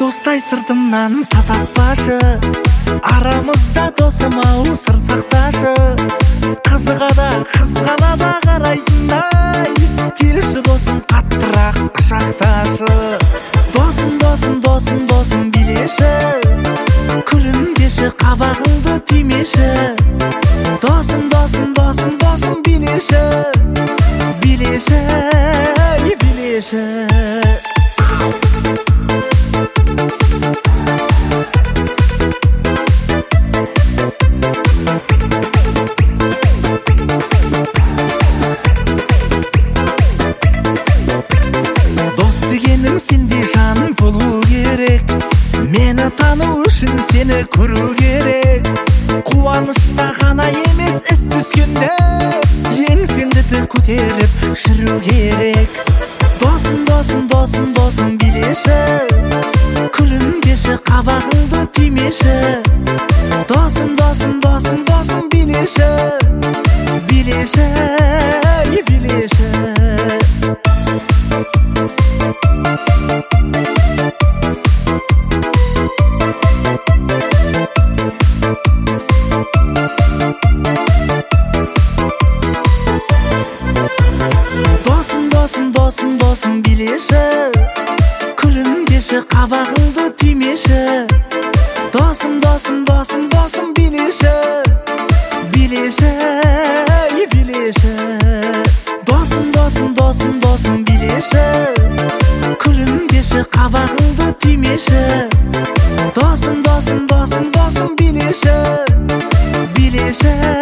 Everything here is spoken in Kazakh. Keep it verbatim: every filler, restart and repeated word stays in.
достай сыртымнан тазартпашы, арамызда досым-ау сыр сақташы. Қызығада қызғанада қарайтындай, келші досым қаттырақ құшақташы. Досым, досым, досым, досым билеші, күлімдеші, қабағыңды түймеші. Досым, досым, досым, досым билеші, билеші, билеші. Сенде жаным болу керек, мені тану үшін сені көру керек. Қуанышта ғана емес іс түскенде, еңсеңді көтеріп жүру керек. Досым, досым, досым, досым билеші, күлімдеші, қабағыңды түймеші. Досым, досым, досым, досым билеші, билеші, билеші. Досым, досым, досым, досым билеші, күлімдеші, қабағыңды түймеші. Досым, досым, досым, досым билеші, билеші, билеші. Досым, досым, досым, досым билеші, күлімдеші, қабағыңды түймеші. Досым, досым, досым, досым билеші, билеші.